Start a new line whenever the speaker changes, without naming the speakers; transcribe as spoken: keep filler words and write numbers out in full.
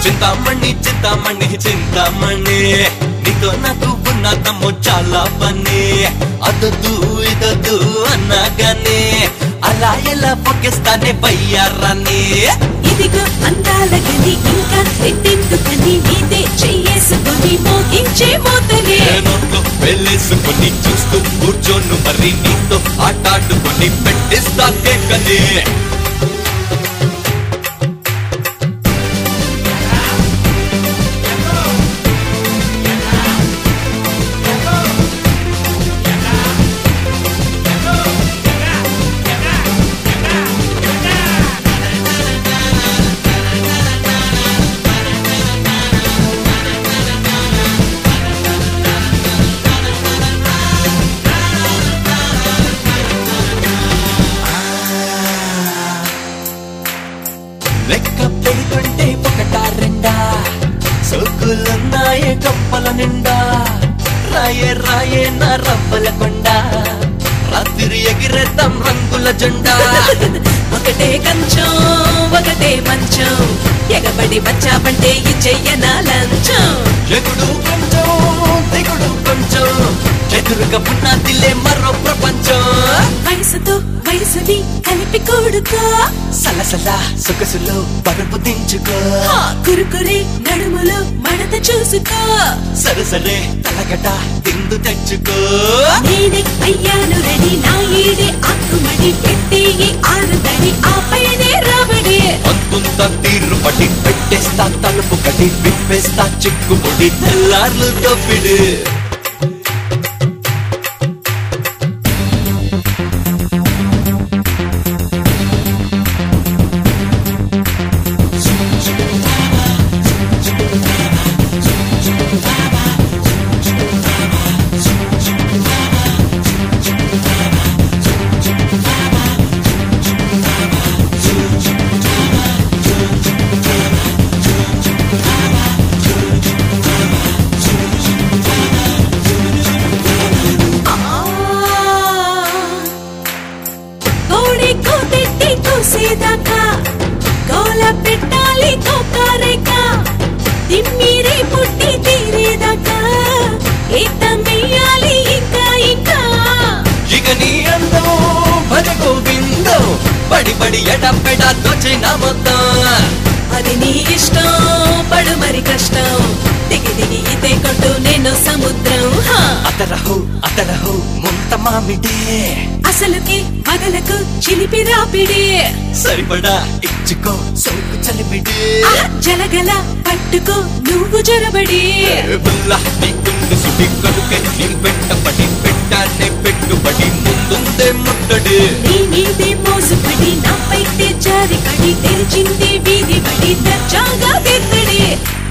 చింతామణి చింతామణి చింతామణి నీతో నాకు ఉన్న తమ్ము చాలా పని అదొద్దు ఇదొద్దు అన్నాగానే అలా ఎలా పొక్కేస్తానే బయ్యారాన్ని
ఇదిగో అందాల గని ఇంకా ఎట్టెందుకని నీదే చెయ్యేసుకొని మోగించే మోతనే
నోట్లో వెళ్ళేసుకొని చూస్తూ కూర్చోను మరి నీతో ఆటాడుకొని పెట్టిస్తా కేకనే లెక్క పెడుతుంటే ఒకటా రెండా సోకులున్నాయే కప్పల నిండా రాయే రాయే నా రవ్వల కొండ రాత్రి ఎగిరేద్దాం రంగుల జెండా
ఒకటే కంచం ఒకటే మంచం ఎగబడి వచ్చావంటే ఈ చెయ్యనా లంచం
ఎగుడు కొంచెం దిగుడు కొంచెం ఎదురుగా ఉన్నదిలే మరో ప్రపంచం
వయసుతో వయసుని కలిపి కూడుకో
సలసల సొగసులో పరుపు దించుకో
కురుకురే నడుములో మడత చూసుకో
సరసరే తలగట తిందు తెచ్చుకో
నేనే అయ్యాను రెడీ నా ఈడే ఆకుమడి పెట్టే ఆరుదడి ఆ పైనే రాబడి
అంతుంత తీరు పడి పెట్టేస్తా తలుపు కడి విప్పేస్తా చిక్కుముడి తెల్లార్లు తప్పిడు
గోల పెట్టాలి కోకారేకా తిమ్మిరే పుట్టి తీరేదాకా ఏతమెయ్యాలి ఇంకా ఇంకా
ఇక నీ అందం భజ గోవిందో పడి పడి ఎడపెడ దోచిన మొత్తం
అది నీ ఇష్టం పడు మరి కష్టం దిగి దిగి ఇదే కొట్టు నేను సముద్రం
అతరహు అతరహు ముంత మామిడే
అసలుకి పగలకు చిలిపి రాపిడే
సరిపడా ఇచ్చుకో సోకు చలిమిడే
జలగల పట్టుకో నువ్వు జరబడి
బుల్లా నీ కుండు సుడి కడుకే నీ పెట్టబడి పెట్టానే పెట్టుబడి ముందుందే ముట్టడి
నీ మీదే మోసుపడి నా పైతే జారి పడి తెరిచింది వీధి పడి దర్జాగా తిద్దడి